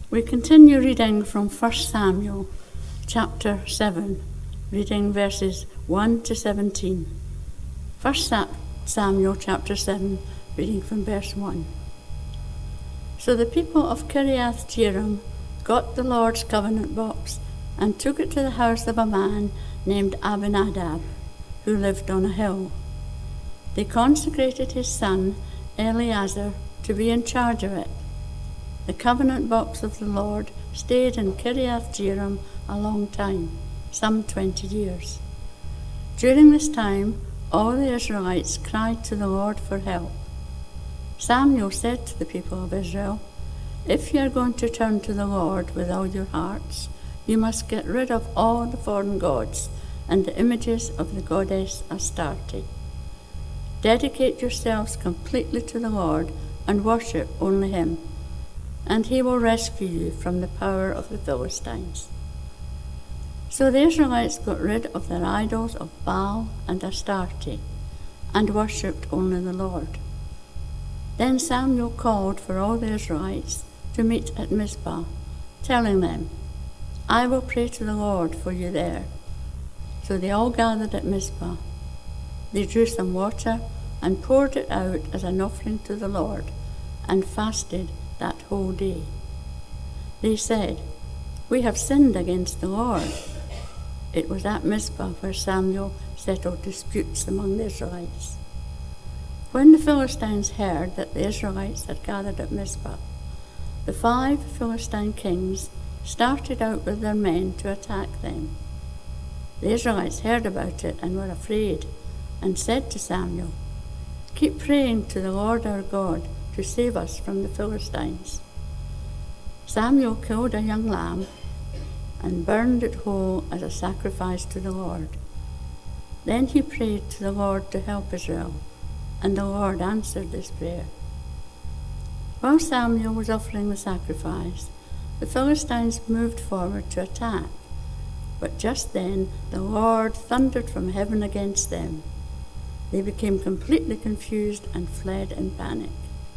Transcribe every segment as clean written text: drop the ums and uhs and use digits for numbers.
We continue reading from 1 Samuel chapter 7, reading verses 1 to 17. 1 Samuel chapter 7, reading from verse 1. So the people of Kiriath Jearim got the Lord's covenant box and took it to the house of a man named Abinadab, who lived on a hill. They consecrated his son Eleazar to be in charge of it. The covenant box of the Lord stayed in Kiriath Jearim a long time, some 20 years. During this time, all the Israelites cried to the Lord for help. Samuel said to the people of Israel, "If you are going to turn to the Lord with all your hearts, you must get rid of all the foreign gods and the images of the goddess Astarte. Dedicate yourselves completely to the Lord and worship only him, and he will rescue you from the power of the Philistines." So the Israelites got rid of their idols of Baal and Astarte and worshipped only the Lord. Then Samuel called for all the Israelites to meet at Mizpah, telling them, "I will pray to the Lord for you there." So they all gathered at Mizpah. They drew some water and poured it out as an offering to the Lord, and fasted that whole day. They said, "We have sinned against the Lord." It was at Mizpah where Samuel settled disputes among the Israelites. When the Philistines heard that the Israelites had gathered at Mizpah, the 5 Philistine kings started out with their men to attack them. The Israelites heard about it and were afraid, and said to Samuel, "Keep praying to the Lord our God to save us from the Philistines." Samuel killed a young lamb and burned it whole as a sacrifice to the Lord. Then he prayed to the Lord to help Israel, and the Lord answered this prayer. While Samuel was offering the sacrifice, the Philistines moved forward to attack, but just then the Lord thundered from heaven against them. They became completely confused and fled in panic.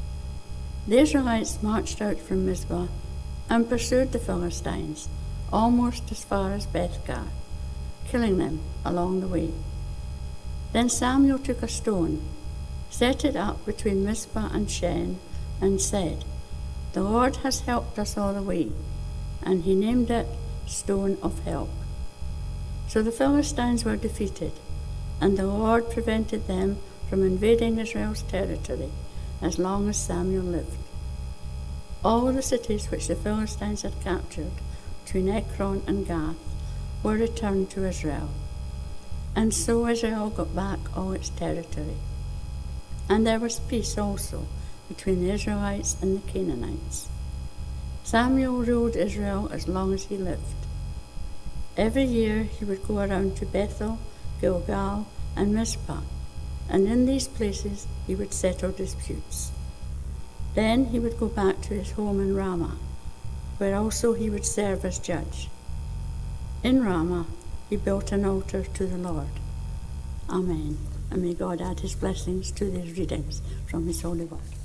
The Israelites marched out from Mizpah and pursued the Philistines almost as far as Bethkar, killing them along the way. Then Samuel took a stone, set it up between Mizpah and Shen, and said, "The Lord has helped us all the way," and he named it Stone of Help. So the Philistines were defeated, and the Lord prevented them from invading Israel's territory as long as Samuel lived. All the cities which the Philistines had captured between Ekron and Gath were returned to Israel, and so Israel got back all its territory. And there was peace also between the Israelites and the Canaanites. Samuel ruled Israel as long as he lived. Every year he would go around to Bethel, Gilgal, and Mizpah, and in these places he would settle disputes. Then he would go back to his home in Ramah, where also he would serve as judge. In Ramah he built an altar to the Lord. Amen. And may God add his blessings to these readings from his holy word.